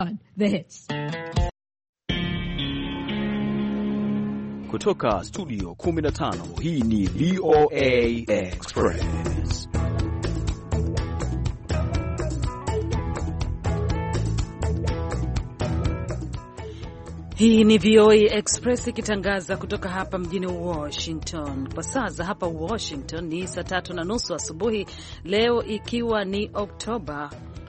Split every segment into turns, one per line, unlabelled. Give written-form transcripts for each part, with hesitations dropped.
The hits.
Kutoka studio 15, hii ni VOA Express.
Hii ni VOA Express ikitangaza kutoka hapa mjini Washington. Kwa saa za hapa Washington ni saa 3:30 asubuhi, leo ikiwa ni Oktoba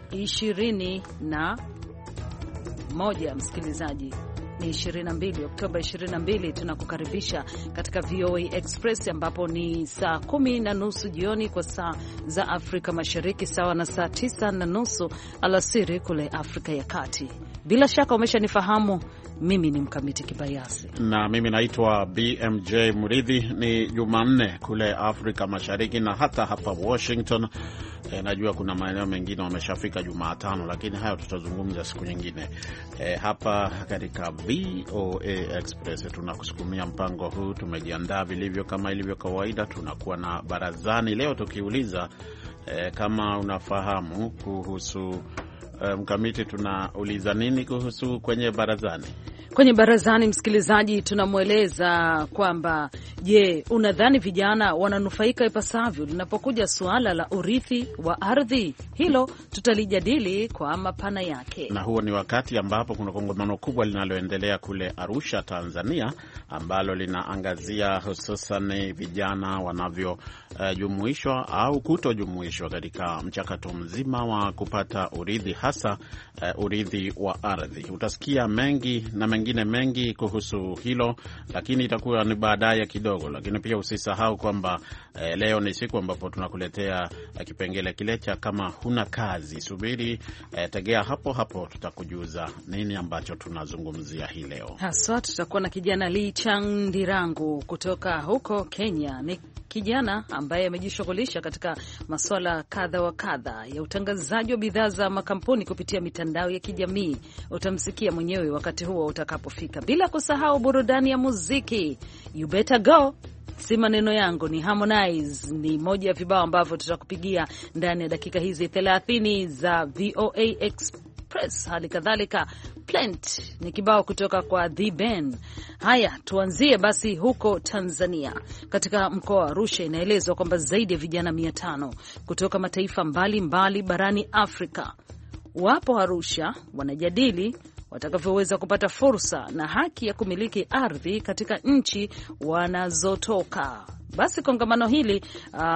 21, msikilizaji, ni 22 Oktoba 22. Tunakukaribisha katika VOA Express ambapo ni saa 10:30 jioni kwa saa za Afrika Mashariki, sawa na saa 9:30 alasiri kule Afrika ya Kati. Bila shaka umeshanifahamu, mimi ni Mkamiti Kibayasi
na mimi naitwa BMJ Muridhi. Ni Jumanne kule Afrika Mashariki na hata hapa Washington. Najua kuna maeneo mengine wameshafika Jumatano, lakini hayo tutazungumza siku nyingine. Hapa katika VOA Express tunakusukumia mpango huu. Tumejiandaa vilivyo kama ilivyo kawaida. Tunakuwa na barazani leo tukiuliza kama unafahamu kuhusu Mkamiti, tunauliza nini kuhusu kwenye barazani?
Kwenye barazani, msikilizaji, tunamweleza kwamba je, unadhani vijana wananufaika ipasavyo linapokuja suala la urithi wa ardhi? Hilo tutalijadili kwa mapana yake.
Na huo ni wakati ambapo kuna kongamano kubwa linaloendelea kule Arusha, Tanzania, ambalo linaangazia hususan vijana wanavyojumuishwa au kutojumuishwa katika mchakato mzima wa kupata urithi, hasa urithi wa ardhi. Utasikia mengi na mengine mengi kuhusu hilo, lakini itakuwa ni baadaye kidogo. Lakini pia usisahau kwamba leo ni siku ambapo tunakuletea kipengele kile cha kama huna kazi. Subiri, tegea hapo hapo, tutakujuza nini ambacho tunazungumzia hii leo.
Haswa tutakuwa na kijana Lee Chandirangu kutoka huko Kenya. Ni kijana ambaye amejishughulisha katika masuala kadha wa kadha ya utangazaji wa bidhaa za makampuni kupitia mitandao ya kijamii. Utamsikia mwenyewe wakati huo utakapofika. Bila kusahau burudani ya muziki. You Better Go, si maneno yangu, ni Harmonize. Ni moja ya vibao ambavyo tutakupigia ndani ya dakika hizi 30 za VOA Express. Hali kadhalika Plant ni kibao kutoka kwa The Ben. Haya, tuanzie basi huko Tanzania. Katika mkoa wa Arusha inaelezwa kwamba zaidi ya vijana 500 kutoka mataifa mbalimbali barani Afrika wapo Arusha wanajadili watakavyoweza kupata fursa na haki ya kumiliki ardhi katika nchi wanazotoka. Basi kongamano hili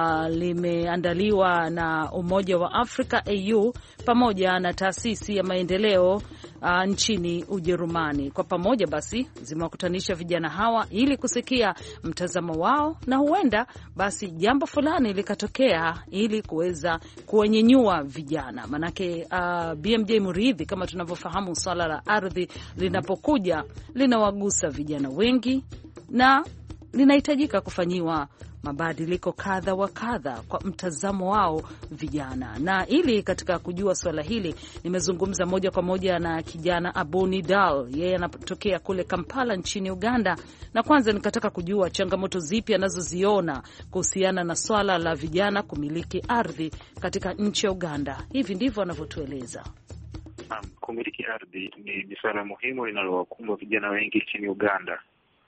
limeandaliwa na Umoja wa Afrika AU pamoja na taasisi ya maendeleo nchini Ujerumani. Kwa pamoja basi zimewakutanisha vijana hawa ili kusikia mtazamo wao, na huenda basi jambo fulani likatokea ili kuweza kuwanyenyua vijana. Manake BMJ Muridhi, kama tunavyofahamu, swala la ardhi linapokuja linawagusa vijana wengi na linahitajika kufanyiwa mabadiliko kadha wa kadha kwa mtazamo wao vijana. Na ili katika kujua swala hili nimezungumza moja kwa moja na kijana Abuni Dal. Yeye anatokea kule Kampala nchini Uganda, na kwanza nikataka kujua changamoto zipi anazoziona kuhusiana na swala la vijana kumiliki ardhi katika nchi ya Uganda. Hivi ndivyo anavyotueleza.
Kumiliki ardhi ni swala muhimu linalowakumba vijana wengi nchini Uganda,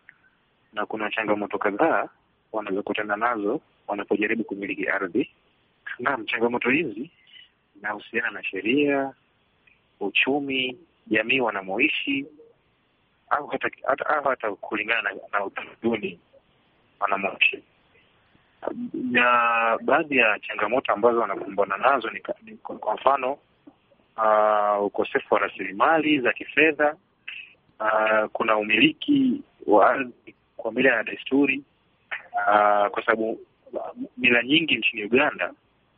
na kuna changamoto kadhaa wanazokutana nazo wanapojaribu kumiliki ardhi. Na changamoto hizi zinahusiana na sheria, uchumi, jamii wanamoishi, au hata kulingana na utamaduni wanamoishi. Na baadhi ya changamoto ambazo wanakumbana nazo ni kwa mfano ukosefu wa rasilimali za kifedha. Kuna umiliki wa ardhi kwa mila na desturi, kwa sababu mila nyingi nchini Uganda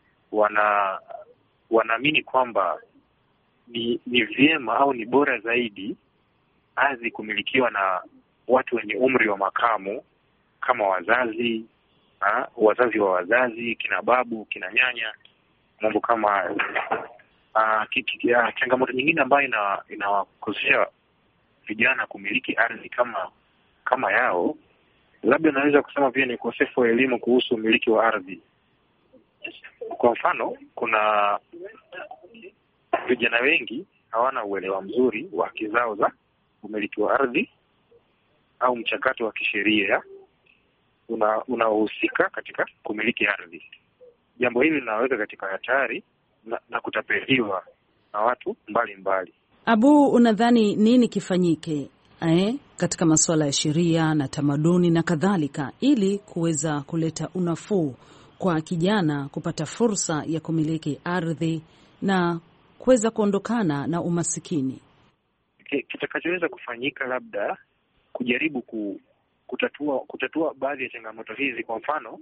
wanaamini kwamba ni vyema au ni bora zaidi ardhi kumilikiwa na watu wenye umri wa makamu kama wazazi wa wazazi, kina babu, kina nyanya, mambo kama changamoto nyingine ambayo inawakosesha vijana kumiliki ardhi kama yao, labda naweza kusema pia ni ukosefu wa elimu kuhusu umiliki wa ardhi. Kwa mfano, kuna vijana wengi hawana uelewa mzuri wa haki zao za umiliki wa ardhi au mchakato wa kisheria unaohusika katika kumiliki ardhi. Jambo hili linaweka katika hatari na kutapeliwa na watu mbalimbali.
Abu, unadhani nini kifanyike katika masuala ya sheria na tamaduni na kadhalika ili kuweza kuleta unafuu kwa kijana kupata fursa ya kumiliki ardhi na kuweza kuondokana na umasikini?
Kitakachoweza kufanyika labda kujaribu kutatua baadhi ya changamoto hizi. Kwa mfano,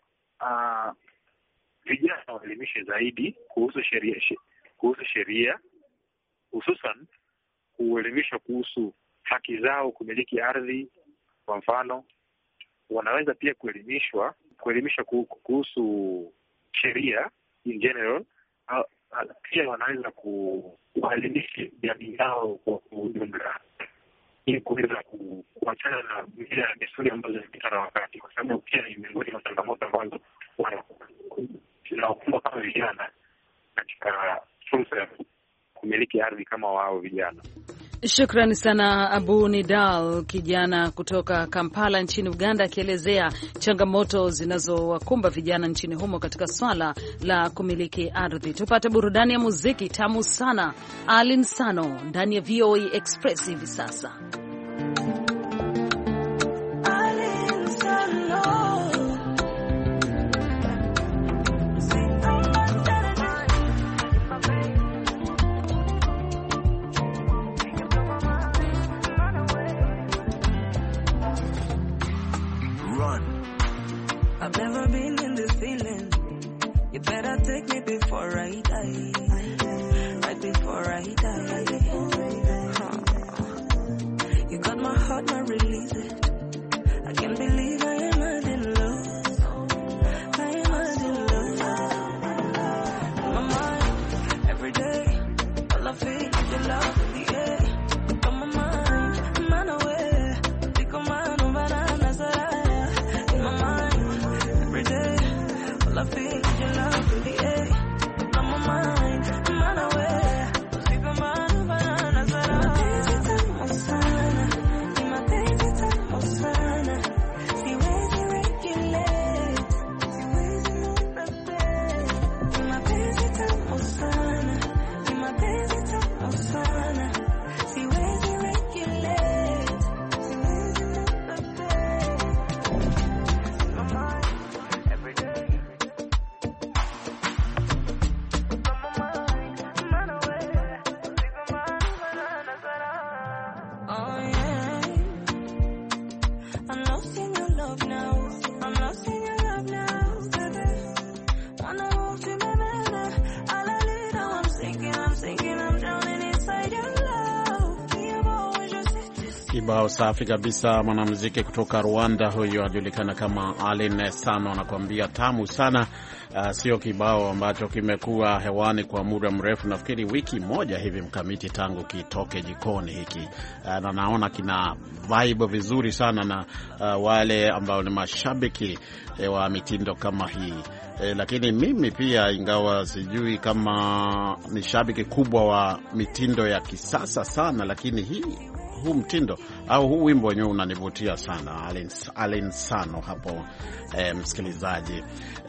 vijana waelimishe zaidi kuhusu sheria, hususan kuelimishwa kuhusu haki zao kumiliki ardhi. Kwa mfano, wanaweza pia kuelimishwa kuhusu sheria in general. Pia wanaweza kuelimisha jamii yao kwa ujumla ili kuweza kuachana na mila na desturi ambazo zimepita na wakati, kwa sababu pia ni miongoni mwa changamoto ambazo wanakumba kama vijana katika fursa ya kumiliki ardhi kama wao vijana.
Shukrani sana Abu Nidal, kijana kutoka Kampala nchini Uganda, akielezea changamoto zinazowakumba vijana nchini humo katika swala la kumiliki ardhi. Tupate burudani ya muziki tamu sana. Alin Sano ndani ya VOA Express hivi sasa.
I've never been in this feeling. You better take me before I die. Right before I die. You got my heart, now release it. I can't believe I am mad in love. I am mad in love. In my mind, every day, all I feel is your love in the air. On my mind, man away. Pick on my banana, Saraya. In my mind, every day, all I feel is your love in the air. On my mind, man away. Pick on my banana, Saraya.
Kibao safi kabisa, mwanamuziki kutoka Rwanda huyo ajulikana kama Alin Sano, anakuambia tamu sana. Sio kibao ambacho kimekuwa hewani kwa muda mrefu, nafikiri wiki moja hivi mkamiti tangu kitoke jikoni hiki, na naona kina vibe vizuri sana na wale ambao ni mashabiki wa mitindo kama hii. Lakini mimi pia, ingawa sijui kama ni shabiki kubwa wa mitindo ya kisasa sana, lakini huu mtindo au huu wimbo wenyewe unanivutia sana. Alin Sano hapo, msikilizaji.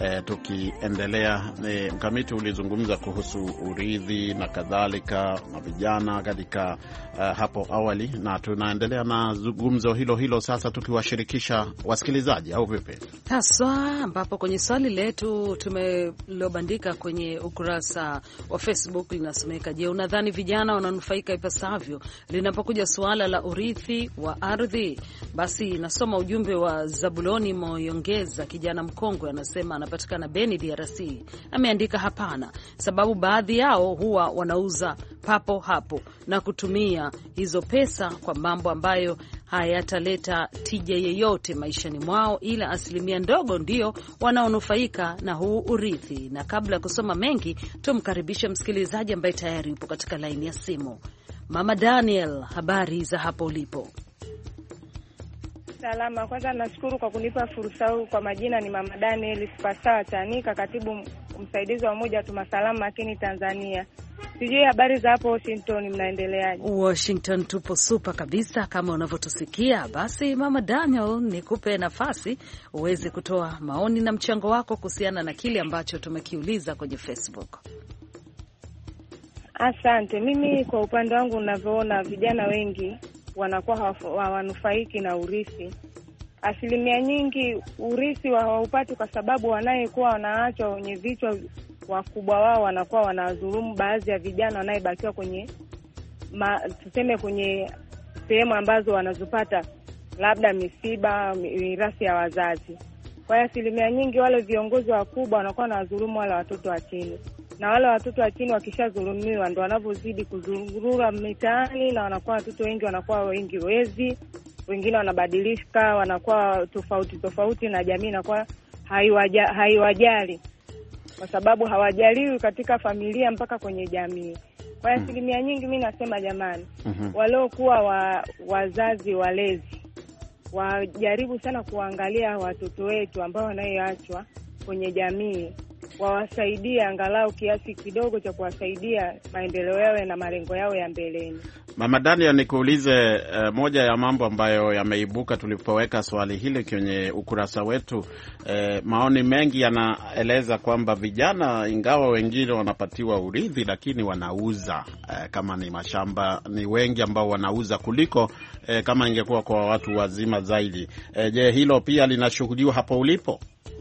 Tukiendelea, mkamiti ulizungumza kuhusu urithi na kadhalika na vijana katika hapo awali, na tunaendelea na zungumzo hilo sasa tukiwashirikisha wasikilizaji, au vipi?
Haswa ambapo kwenye swali letu tumelobandika kwenye ukurasa wa Facebook linasomeka: je, unadhani vijana wananufaika ipasavyo linapokuja suala la urithi wa ardhi? Basi nasoma ujumbe wa Zabuloni Moyongeza, kijana mkongwe, anasema anapatikana Beni, DRC. Ameandika hapana, sababu baadhi yao huwa wanauza papo hapo na kutumia hizo pesa kwa mambo ambayo hayataleta tija yeyote maishani mwao, ila asilimia ndogo ndio wanaonufaika na huu urithi. Na kabla ya kusoma mengi, tumkaribishe msikilizaji ambaye tayari yupo katika laini ya simu. Mama Daniel, habari za hapo ulipo?
Salama. Kwanza nashukuru kwa kunipa fursa hii. Kwa majina ni Mama Daniel Sipasawa Chanika, katibu msaidizi wa Umoja wa Tumasalamu Makini Tanzania. Sijui habari za hapo Washington mnaendeleaje?
Washington tupo super kabisa kama unavyotusikia. Basi Mama Daniel, nikupe nafasi uweze kutoa maoni na mchango wako kuhusiana na kile ambacho tumekiuliza kwenye Facebook.
Asante. Mimi kwa upande wangu ninavyoona, vijana wengi wanakuwa hawanufaiki na urithi. Asilimia nyingi urithi hawaupati kwa sababu wanayekuwa wanaachwa wenye vichwa wakubwa wao wanakuwa wanadhulumu baadhi ya vijana wanayebakiwa kwenye tuseme kwenye sehemu ambazo wanazopata labda misiba, mirathi ya wazazi. Kwa hiyo asilimia nyingi wale viongozi wakubwa wanakuwa wanadhulumu wale watoto wa chini. Na wale watoto wa chini wakishadhulumiwa ndio wanavyozidi kuzurura mitaani, na wanakuwa watoto wengi wanakuwa wengi wezi, wengine wanabadilika, wanakuwa tofauti na jamii inakuwa haiwajali. Kwa sababu hawajaliwi katika familia mpaka kwenye jamii. Kwa hiyo asilimia nyingi mimi nasema jamani, waliokuwa wazazi walezi wajaribu sana kuangalia watoto wetu ambao wanaoachwa kwenye jamii, wawasaidie angalau kiasi kidogo cha kuwasaidia maendeleo yao na malengo yao ya mbeleni.
Mama Daniel, nikuulize moja ya mambo ambayo yameibuka tulipoweka swali hili kwenye ukurasa wetu. Maoni mengi yanaeleza kwamba vijana, ingawa wengine wanapatiwa urithi, lakini wanauza. Kama ni mashamba, ni wengi ambao wanauza kuliko kama ingekuwa kwa watu wazima zaidi. Je, hilo pia linashuhudiwa hapo ulipo?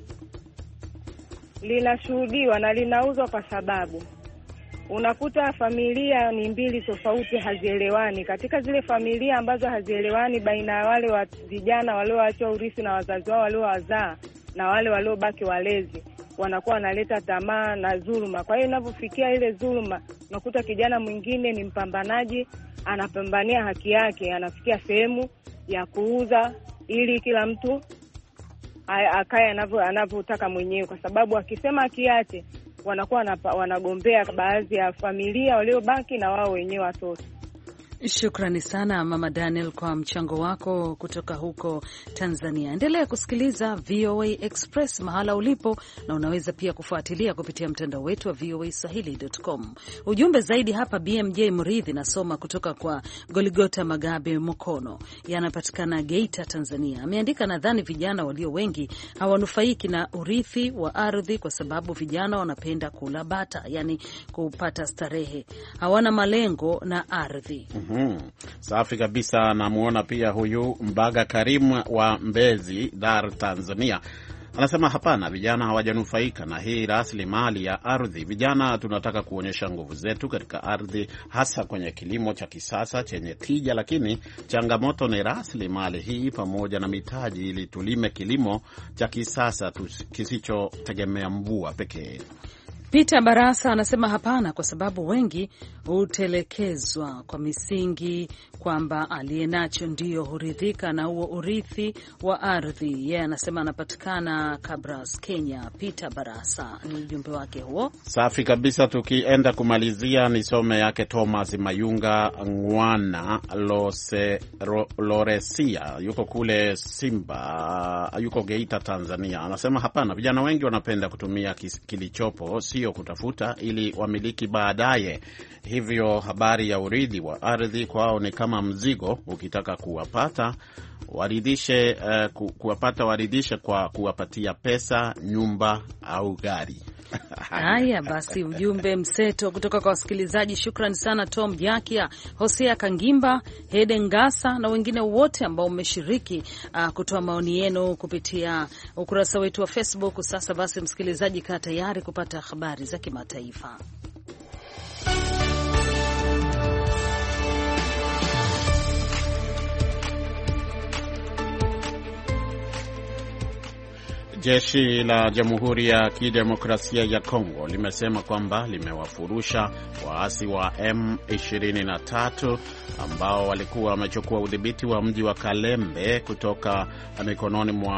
Linashuhudiwa na linauzwa kwa sababu unakuta familia ni mbili tofauti, hazielewani. Katika zile familia ambazo hazielewani baina ya wale wa vijana walioachwa urithi na wazazi wao waliowazaa na wale waliobaki walezi, wanakuwa wanaleta tamaa na dhuluma. Kwa hiyo inapofikia ile dhuluma, unakuta kijana mwingine ni mpambanaji, anapambania haki yake, anafikia sehemu ya kuuza ili kila mtu akae anavyotaka mwenyewe, kwa sababu akisema akiache wanakuwa wanagombea baadhi ya familia waliobaki na wao wenyewe watoto.
Shukrani sana Mama Daniel kwa mchango wako kutoka huko Tanzania. Endelea kusikiliza VOA Express mahala ulipo, na unaweza pia kufuatilia kupitia mtandao wetu wa voaswahili.com. Ujumbe zaidi hapa BMJ Mridhi nasoma kutoka kwa Goligota Magabe Mokono, yanapatikana Geita, Tanzania. Ameandika, nadhani vijana walio wengi hawanufaiki na urithi wa ardhi kwa sababu vijana wanapenda kula bata, yani kupata starehe. Hawana malengo na ardhi.
Safi kabisa. Namuona pia huyu Mbaga Karimu wa Mbezi, Dar, Tanzania. Anasema hapana, vijana hawajanufaika na hii rasilimali ya ardhi. Vijana tunataka kuonyesha nguvu zetu katika ardhi, hasa kwenye kilimo cha kisasa chenye tija, lakini changamoto ni rasilimali hii pamoja na mitaji ili tulime kilimo cha kisasa kisichotegemea mvua pekee.
Peter Barasa anasema hapana, kwa sababu wengi hutelekezwa kwa misingi kwamba aliyenacho ndio huridhika na huo urithi wa ardhi. Yeye anasema anapatikana Kabras, Kenya. Peter Barasa ni ujumbe wake huo.
Safi kabisa. Tukienda kumalizia, nisome yake Thomas Mayunga Ngwana Loresia, yuko kule Simba, yuko Geita, Tanzania. Anasema hapana, vijana wengi wanapenda kutumia kilichopo, sio kutafuta ili wamiliki baadaye. Hivyo habari ya urithi wa ardhi kwao ni kama mzigo, ukitaka kuwapata waridhishe kwa kuwapatia pesa, nyumba au gari.
Haya basi, ujumbe mseto kutoka kwa wasikilizaji. Shukrani sana Tom Jakia, Hosea Kangimba, Hede Ngasa na wengine wote ambao mmeshiriki kutoa maoni yenu kupitia ukurasa wetu wa Facebook. Sasa basi, msikilizaji, kaa tayari kupata habari za kimataifa.
Jeshi la Jamhuri ya Kidemokrasia ya Kongo limesema kwamba limewafurusha waasi wa M23 ambao walikuwa wamechukua udhibiti wa mji wa Kalembe kutoka mikononi mwa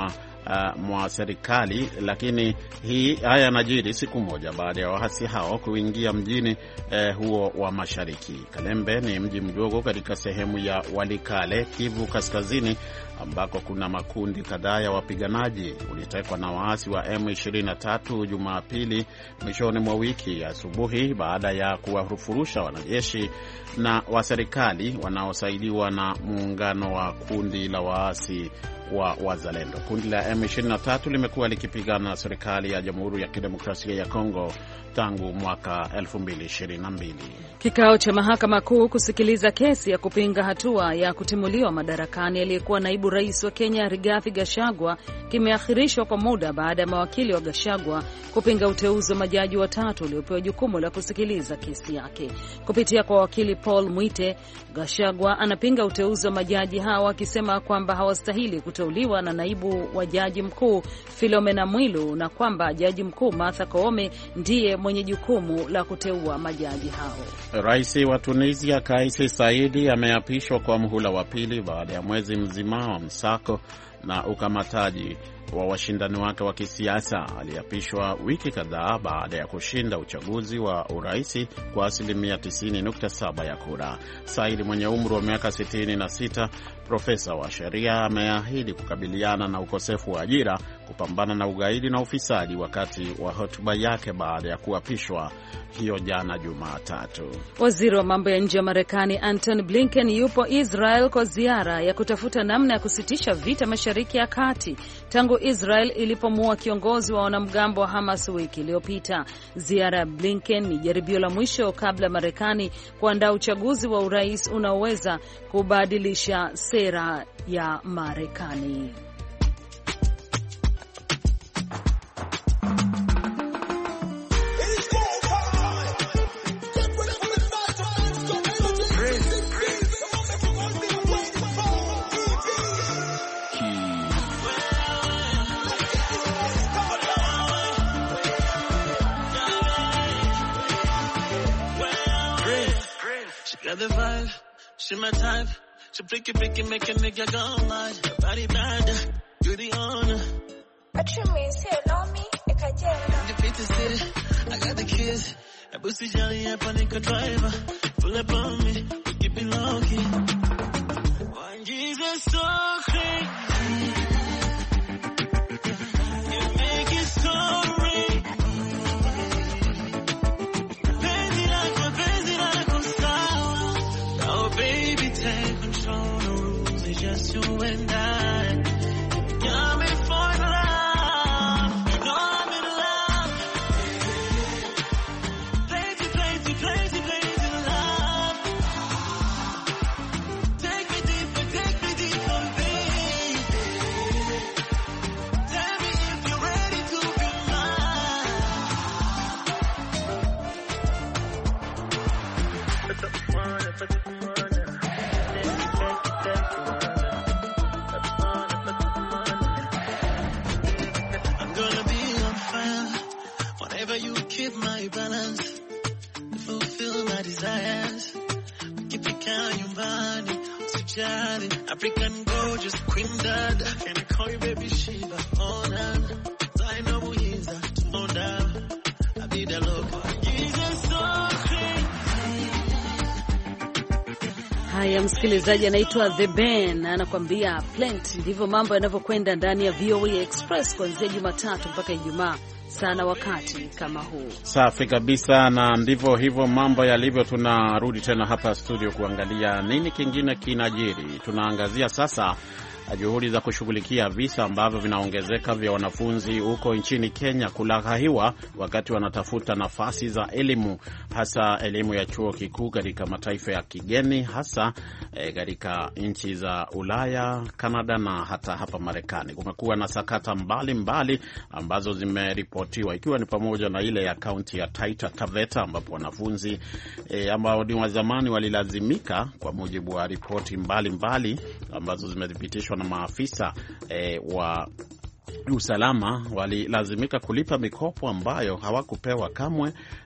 mwa serikali, lakini haya yanajiri siku moja baada ya waasi hao kuingia mjini huo wa Mashariki. Kalembe ni mji mdogo katika sehemu ya Walikale, Kivu Kaskazini, ambako kuna makundi kadhaa ya wapiganaji. Ulitekwa na waasi wa M23 Jumapili mwishoni mwa wiki asubuhi baada ya kuwafurusha wanajeshi na wa serikali wanaosaidiwa na muungano wa kundi la waasi wa Wazalendo. Kundi la M23 limekuwa likipigana na serikali ya Jamhuri ya Kidemokrasia ya Kongo tangu mwaka 2022.
Kikao cha mahakama kuu kusikiliza kesi ya kupinga hatua ya kutimuliwa madarakani aliyekuwa naibu rais wa Kenya Rigathi Gachagua kimeahirishwa kwa muda baada ya mawakili wa Gachagua kupinga uteuzi wa majaji watatu waliopewa jukumu la kusikiliza kesi yake. Kupitia kwa wakili Paul Mwite, Gachagua anapinga uteuzi wa majaji hawa akisema kwamba hawastahili kuteuliwa na naibu wa jaji mkuu Philomena Mwilu na kwamba jaji mkuu Martha Koome ndiye mwenye jukumu la kuteua majaji hao.
Rais wa Tunisia Kais Saied ameapishwa kwa muhula wa pili baada ya mwezi mzima wa msako na ukamataji wa washindani wake wa kisiasa. Aliapishwa wiki kadhaa baada ya kushinda uchaguzi wa uraisi kwa 90.7% ya kura. Said mwenye umri wa miaka 66, profesa wa sheria, ameahidi kukabiliana na ukosefu wa ajira, kupambana na ugaidi na ufisadi wakati wa hotuba yake baada ya kuapishwa hiyo jana Jumatatu.
Waziri wa mambo ya nje wa Marekani Antony Blinken yupo Israel kwa ziara ya kutafuta namna ya kusitisha vita Mashariki ya Kati tangu Israel ilipomuua kiongozi wa wanamgambo wa Hamas wiki iliyopita. Ziara ya Blinken ni jaribio la mwisho kabla Marekani kuandaa uchaguzi wa urais unaoweza kubadilisha sera ya Marekani.
The vibe, she my type. She freaky, make a nigga go mad. Body bad, you the owner.
What you mean? Say love me, Ekajela.
Defeat the city, I got the kids. I boosty Johnny up on the driver. Pull up on me, we keep it low key. One Jesus so crazy. You make it so real. Take control, the rules is just you and I. Got me for love, you know I'm in love. Crazy love. Take me deeper, baby. Tell me if you're ready to be mine. You keep my balance, fulfill my desires. Keep it count your money, Sujali, African gorgeous queen dad. Can I call you baby Shiva? Oh, nah. I know he's a tomorrow. I be the local. Jesus so crazy.
Haya, msikilizaji, anaitwa The Ben anakuambia Plant. Ndivyo mambo yanavyokwenda ndani ya VOA Express kuanzia Jumatatu mpaka Ijumaa sana wakati kama huu.
Safi kabisa, na ndivyo hivyo mambo yalivyo. Tunarudi tena hapa studio kuangalia nini kingine kinajiri. Tunaangazia sasa juhudi za kushughulikia visa ambavyo vinaongezeka vya wanafunzi huko nchini Kenya kulaghaiwa wakati wanatafuta nafasi za elimu, hasa elimu ya chuo kikuu katika mataifa ya kigeni, hasa katika nchi za Ulaya, Canada na hata hapa Marekani. Kumekuwa na sakata mbalimbali ambazo zimeripotiwa, ikiwa ni pamoja na ile ya kaunti ya Taita Taveta ambapo wanafunzi ambao ni wa zamani walilazimika, kwa mujibu wa ripoti mbalimbali ambazo zimethibitishwa na maafisa wa usalama, walilazimika kulipa mikopo ambayo hawakupewa kamwe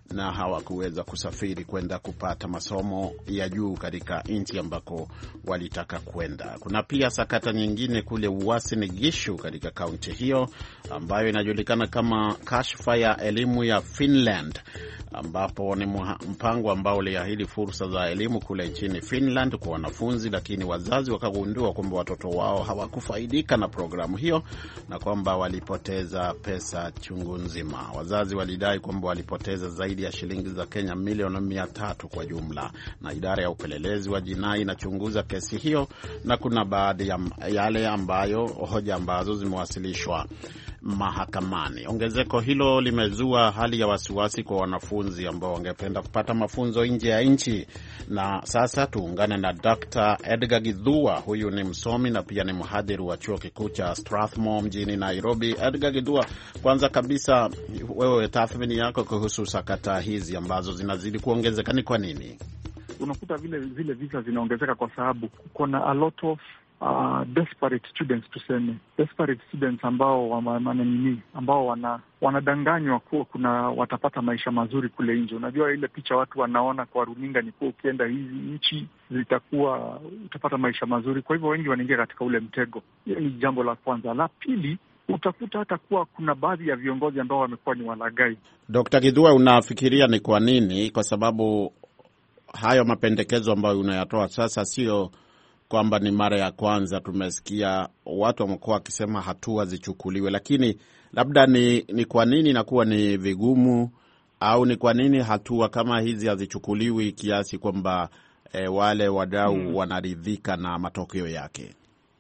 na hawakuweza kusafiri kwenda kupata masomo ya juu katika nchi ambako walitaka kwenda. Kuna pia sakata nyingine kule Uasin Gishu katika kaunti hiyo ambayo inajulikana kama kashfa ya elimu ya Finland, ambapo ni mpango ambao uliahidi fursa za elimu kule nchini Finland kwa wanafunzi, lakini wazazi wakagundua kwamba watoto wao hawakufaidika na programu hiyo na kwamba walipoteza pesa chungu nzima. Wazazi walidai kwamba walipoteza zaidi ya shilingi za Kenya milioni 300 kwa jumla, na idara ya upelelezi wa jinai inachunguza kesi hiyo, na kuna baadhi ya yale ambayo hoja ambazo zimewasilishwa mahakamani. Ongezeko hilo limezua hali ya wasiwasi kwa wanafunzi ambao wangependa kupata mafunzo nje ya nchi. Na sasa tuungane na Dr. Edgar Githua. Huyu ni msomi na pia ni mhadhiri wa chuo kikuu cha Strathmore mjini Nairobi. Edgar Githua, kwanza kabisa, wewe tathmini yako kuhusu sakata hizi ambazo zinazidi kuongezeka ni kwa nini?
Unakuta vile visa zinaongezeka kwa sababu kuna a lot of desperate students, tuseme desperate students ambao ambao wanadanganywa kuwa watapata maisha mazuri kule nje. Unajua ile picha watu wanaona kwa runinga ni kuwa ukienda hizi nchi utapata maisha mazuri, kwa hivyo wengi wanaingia katika ule mtego. Hiyo ni jambo la kwanza. La pili, utakuta hata kuwa kuna baadhi ya viongozi ambao wamekuwa ni walaghai. Dr.
Githua, unafikiria ni kwa nini? Kwa sababu hayo mapendekezo ambayo unayatoa sasa sio kwamba ni mara ya kwanza. Tumesikia watu wamekuwa wakisema hatua zichukuliwe, lakini labda ni kwa nini inakuwa ni vigumu, au ni kwa nini hatua kama hizi hazichukuliwi kiasi kwamba wale wadau wanaridhika na matokeo yake?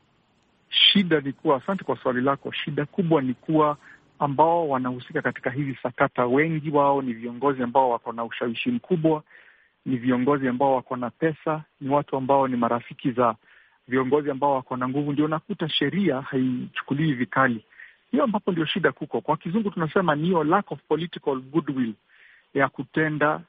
Shida ni kuwa, asante kwa swali lako, shida kubwa ni kuwa ambao wanahusika katika hizi sakata, wengi wao ni viongozi ambao wako na ushawishi mkubwa, ni viongozi ambao wako na pesa, ni watu ambao ni marafiki za viongozi ambao wako na nguvu. Ndio nakuta sheria haichukuliwi vikali. Hiyo ambapo ndio shida kuko. Kwa kizungu tunasema ni lack of political goodwill ya kutenda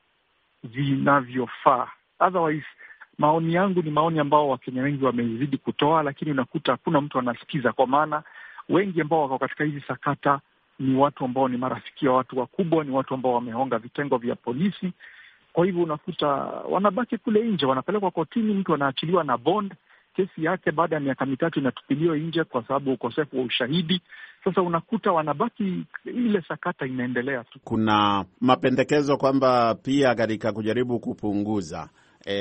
vinavyofaa. Otherwise, maoni yangu ni maoni ambao Wakenya wengi wamezidi kutoa, lakini unakuta hakuna mtu anasikiza, kwa maana wengi ambao wako katika hizi sakata ni watu ambao ni marafiki wa watu wakubwa, ni watu ambao wamehonga vitengo vya polisi. Kwa hivyo unakuta wanabaki kule nje, wanapelekwa kotini, mtu anaachiliwa na bond, kesi yake baada ya miaka 3 inatupiliwa nje kwa sababu ukosefu wa ushahidi. Sasa unakuta wanabaki, ile sakata inaendelea tu. Kuna
mapendekezo kwamba pia katika kujaribu kupunguza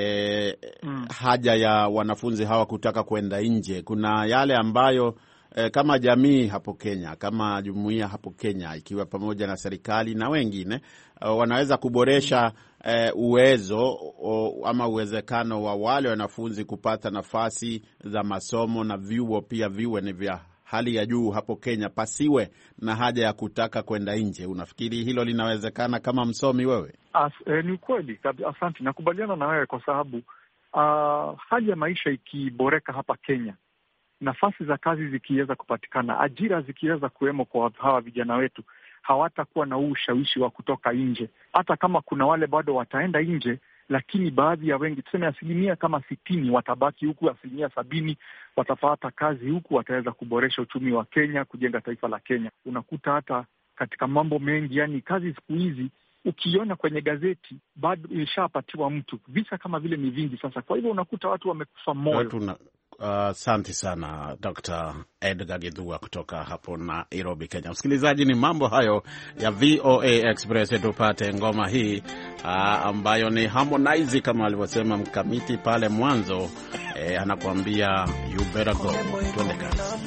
haja ya wanafunzi hawa kutaka kwenda nje, kuna yale ambayo kama jamii hapo Kenya, kama jumuiya hapo Kenya, ikiwa pamoja na serikali na wengine, wanaweza kuboresha uwezo ama uwezekano wa wale wanafunzi kupata nafasi za masomo, na vyuo pia viwe ni vya hali ya juu hapo Kenya, pasiwe na haja ya kutaka kwenda nje. Unafikiri hilo linawezekana kama msomi wewe?
Ni ukweli, asante, nakubaliana na wewe kwa sababu hali ya maisha ikiboreka hapa Kenya, nafasi za kazi zikiweza kupatikana, ajira zikiweza kuwemo kwa hawa vijana wetu, hawatakuwa na huu ushawishi wa kutoka nje. Hata kama kuna wale bado wataenda nje, lakini baadhi ya wengi, tuseme 60% watabaki huku, 70% watapata kazi huku, wataweza kuboresha uchumi wa Kenya, kujenga taifa la Kenya. Unakuta hata katika mambo mengi, yani kazi siku hizi ukiona kwenye gazeti bado ishapatiwa mtu. Visa kama vile ni vingi sasa, kwa hivyo unakuta watu wamekufa moyo.
Asante sana Dr. Edgar Githua kutoka hapo Nairobi, Kenya. Msikilizaji, ni mambo hayo ya VOA Express. Tupate ngoma hii ambayo ni Harmonize kama alivyosema mkamiti pale mwanzo, anakuambia you better go. Tuende kazi.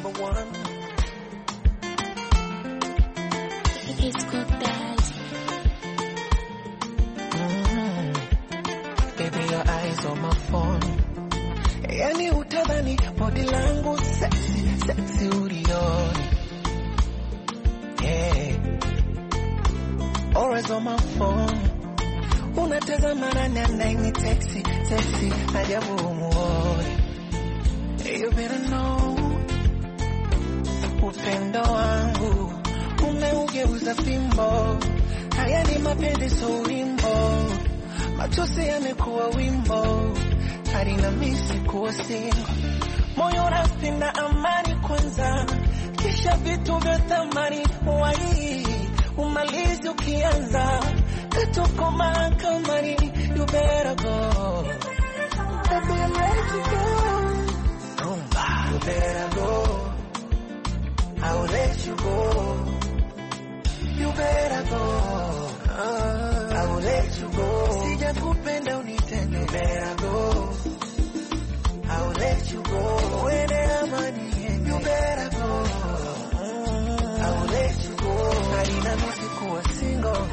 Baby, your eyes on my phone. Yani utadhani body langu sexy ulioni. Yeah. Always on my phone. Unatazama nani sexy ajabu umuoni. You better know upendo wangu umeugeuza fimbo. Haya ni mapenzi so wimbo, machozi yamekuwa wimbo, hadi na misi kuwa single. Moyo unapenda amani kwanza, kisha vitu vya thamani wai umalizi ukianza. Katoko makamari, you better go. Baby, I let you go. Rumba, you better go. I will let you go. You better go. I will let you go. Sija kupenda unitende. You better go. I will let you go. When amani, you better go. I will let you go. Harina misi kuwa single.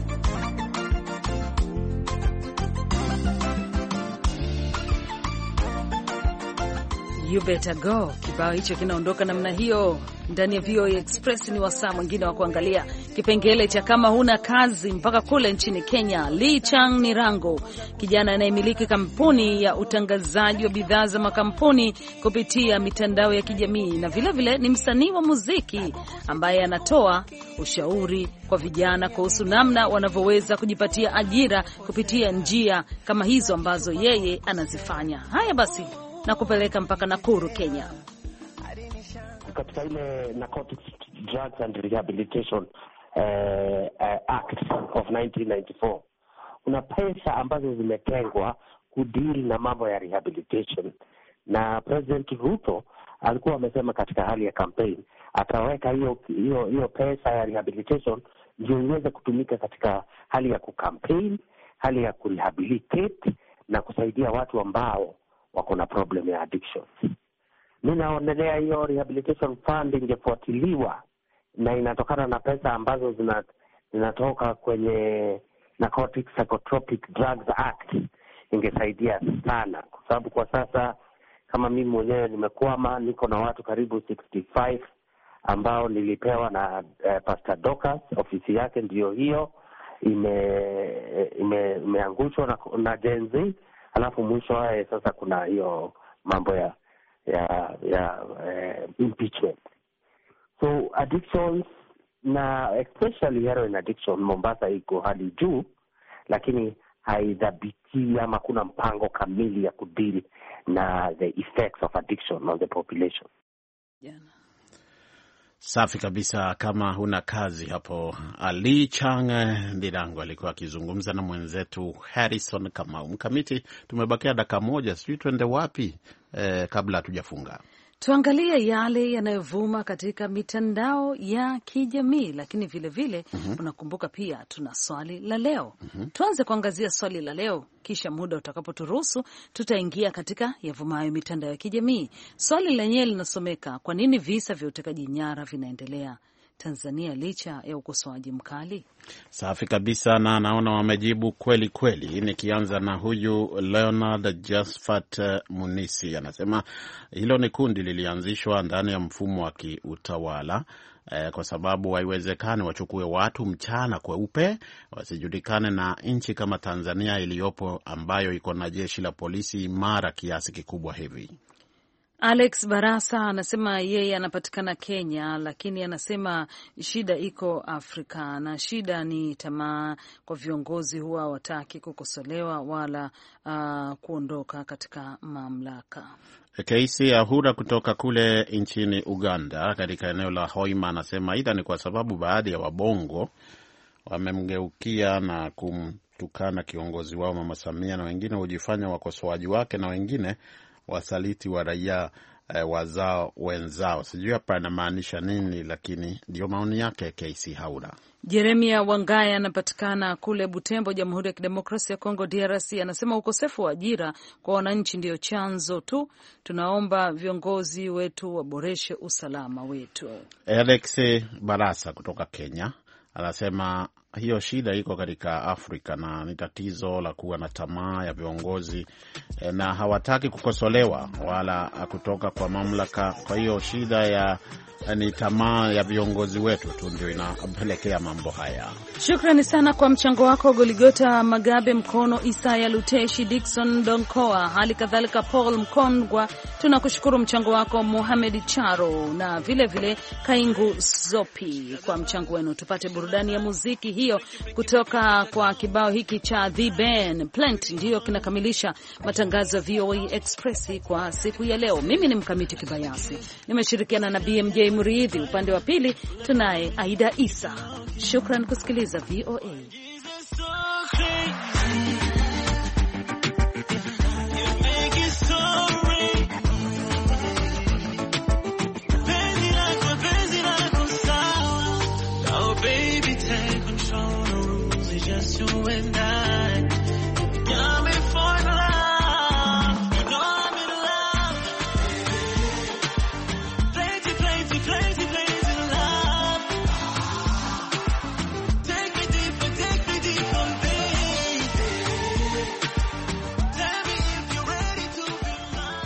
You better go. Kibao hicho kinaondoka namna hiyo ndani ya VOA Express. Ni wasaa mwingine wa kuangalia kipengele cha kama huna kazi, mpaka kule nchini Kenya. Lee Chang-Nirango, kijana anayemiliki kampuni ya utangazaji wa bidhaa za makampuni kupitia mitandao ya kijamii, na vile ni msanii wa muziki ambaye anatoa ushauri kwa vijana kuhusu namna wanavyoweza kujipatia ajira kupitia njia kama hizo ambazo yeye anazifanya. Haya basi, na kupeleka mpaka Nakuru, Kenya.
Katika ile Narcotics, Drugs and Rehabilitation Act of 1994 kuna pesa ambazo zimetengwa kudeal na mambo ya rehabilitation, na President Ruto alikuwa amesema katika hali ya campaign ataweka hiyo pesa ya rehabilitation ndio iweze kutumika katika hali ya kucampaign, hali ya kurehabilitate na kusaidia watu ambao wako na problem ya addiction. Mimi naonelea hiyo rehabilitation fund ingefuatiliwa na inatokana na pesa ambazo zinatoka kwenye Narcotics Psychotropic Drugs Act, ingesaidia sana, kwa sababu kwa sasa kama mimi mwenyewe nimekwama, niko na watu karibu 65 ambao nilipewa na Pastor Docas, ofisi yake ndio hiyo imeangushwa na Gen Z. Alafu mwisho sasa kuna hiyo mambo ya impeachment. So addictions, na especially heroin addiction, Mombasa iko hali juu, lakini haidhabiti ama kuna mpango kamili ya kudili na the effects of addiction on the population.
Yeah.
Safi kabisa. Kama huna kazi hapo, Lee Chang-Nirango alikuwa akizungumza na mwenzetu Harrison Kamau. Mkamiti, tumebakia dakika moja, sijui tuende wapi kabla hatujafunga.
Tuangalie yale yanayovuma katika mitandao ya kijamii, lakini vile unakumbuka pia tuna swali la leo. Tuanze kuangazia swali la leo, kisha muda utakapoturuhusu tutaingia katika yavumayo mitandao ya kijamii. Swali lenyewe linasomeka: kwa nini visa vya utekaji nyara vinaendelea Tanzania licha ya ukosoaji mkali?
Safi kabisa, na naona wamejibu kweli kweli. Nikianza na huyu Leonard Jasfat Munisi, anasema hilo ni kundi lilianzishwa ndani ya mfumo wa kiutawala kwa sababu haiwezekani wachukue watu mchana kweupe wasijulikane na nchi kama Tanzania iliyopo ambayo iko na jeshi la polisi imara kiasi kikubwa hivi.
Alex Barasa anasema yeye anapatikana Kenya, lakini anasema shida iko Afrika na shida ni tamaa kwa viongozi, huwa hawataki kukosolewa wala kuondoka katika mamlaka.
Keisi Ahura kutoka kule nchini Uganda katika eneo la Hoima anasema aidha ni kwa sababu baadhi ya wabongo wamemgeukia na kumtukana kiongozi wao Mama Samia, na wengine hujifanya wakosoaji wake, na wengine wasaliti wa raia wazao wenzao. Sijui hapa anamaanisha nini, lakini ndio maoni yake KC Haura.
Jeremia Wangaya anapatikana kule Butembo, Jamhuri ya Kidemokrasia ya Kongo DRC, anasema ukosefu wa ajira kwa wananchi ndio chanzo tu. Tunaomba viongozi wetu waboreshe usalama wetu.
Alex Barasa kutoka Kenya anasema hiyo shida iko katika Afrika na ni tatizo la kuwa na tamaa ya viongozi na hawataki kukosolewa wala kutoka kwa mamlaka. Kwa hiyo shida ni tamaa ya viongozi wetu tu ndio inapelekea mambo haya.
Shukrani sana kwa mchango wako Goligota Magabe Mkono, Isaya Luteshi, Dickson Donkoa, hali kadhalika Paul Mkongwa. Tunakushukuru mchango wako Mohamed Charo na vile Kaingu Zopi kwa mchango wenu. Tupate burudani ya muziki hiyo kutoka kwa kibao hiki cha The Ben Plant, ndiyo kinakamilisha matangazo ya VOA Express kwa siku ya leo. Mimi ni Mkamiti Kibayasi, nimeshirikiana na BMJ Muridhi, upande wa pili tunaye Aida Isa. Shukran kusikiliza VOA.